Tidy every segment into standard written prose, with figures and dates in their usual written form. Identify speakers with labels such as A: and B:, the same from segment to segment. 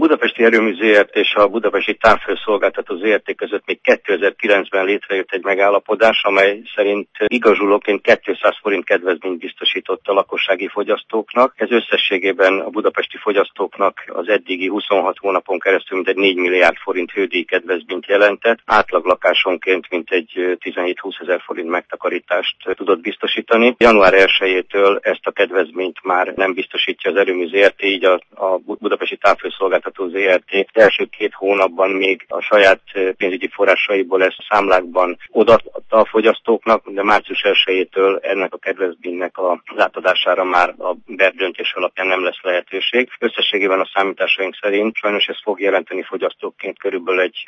A: Budapesti Erőmű ZRT és a Budapesti Távhőszolgáltató ZRT között még 2009-ben létrejött egy megállapodás, amely szerint igazolóként 200 forint kedvezményt biztosított a lakossági fogyasztóknak. Ez összességében a budapesti fogyasztóknak az eddigi 26 hónapon keresztül mintegy 4 milliárd forint hődíj kedvezményt jelentett. Átlag lakásonként mintegy 17-20 ezer forint megtakarítást tudott biztosítani. Január 1-től ezt a kedvezményt már nem biztosítja az Erőmű ZRT, így a Budapesti Távhőszolgáltató ZRT első 2 hónapban még a saját pénzügyi forrásaiból ezt a számlákban odaadta a fogyasztóknak, de március 1-től ennek a kedvezménynek a átadására már a BER döntés alapján nem lesz lehetőség. Összességében a számításaink szerint sajnos ez fog jelenteni fogyasztóként körülbelül egy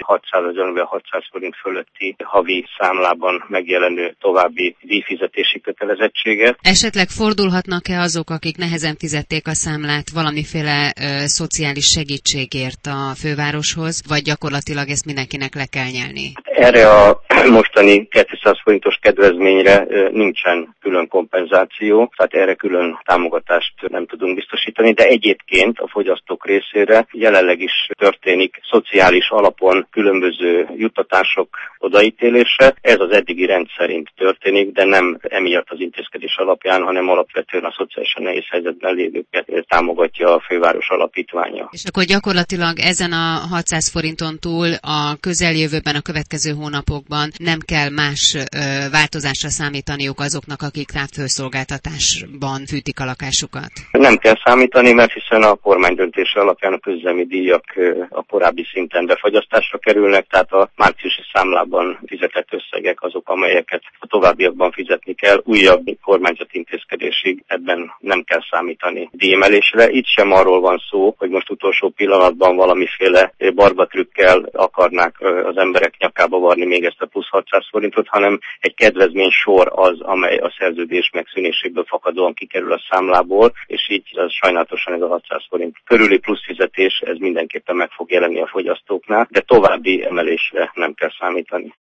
A: 600 forint fölötti havi számlában megjelenő további díjfizetési kötelezettséget.
B: Esetleg fordulhatnak-e azok, akik nehezen fizették a számlát valamiféle szociális segítségért a fővároshoz, vagy gyakorlatilag ezt mindenkinek le kell nyelni?
A: Erre a mostani 200 forintos kedvezményre nincsen külön kompenzáció, tehát erre külön támogatást nem tudunk biztosítani, de egyébként a fogyasztók részére jelenleg is történik szociális alapon különböző juttatások odaítélése. Ez az eddigi rend szerint történik, de nem emiatt az intézkedés alapján, hanem alapvetően a szociálisan nehéz helyzetben lévőket támogatja a főváros alapítványa.
B: És akkor gyakorlatilag ezen a 600 forinton túl a közeljövőben, a következő hónapokban nem kell más változásra számítaniuk azoknak, akik távhőszolgáltatásban fűtik a lakásukat?
A: Nem kell számítani, mert hiszen a kormány döntése alapján a közüzemi díjak a korábbi szinten befagyasztásra kerülnek, tehát a márciusi számlában fizetett összegek azok, amelyeket a továbbiakban fizetni kell. Újabb kormányzati intézkedésig ebben nem kell számítani díjemelésre. Itt sem arról van szó, hogy most utolsó pillanatban valamiféle barbatrükkel akarnák az emberek nyakába varni még ezt a plusz 600 forintot, hanem egy kedvezménysor az, amely a szerződés megszűnéséből fakadóan kikerül a számlából, és így sajnálatosan ez a 600 forint körüli plusz fizetés, ez mindenképpen meg fog jelenni a fogyasztóknál, de további emelésre nem kell számítani.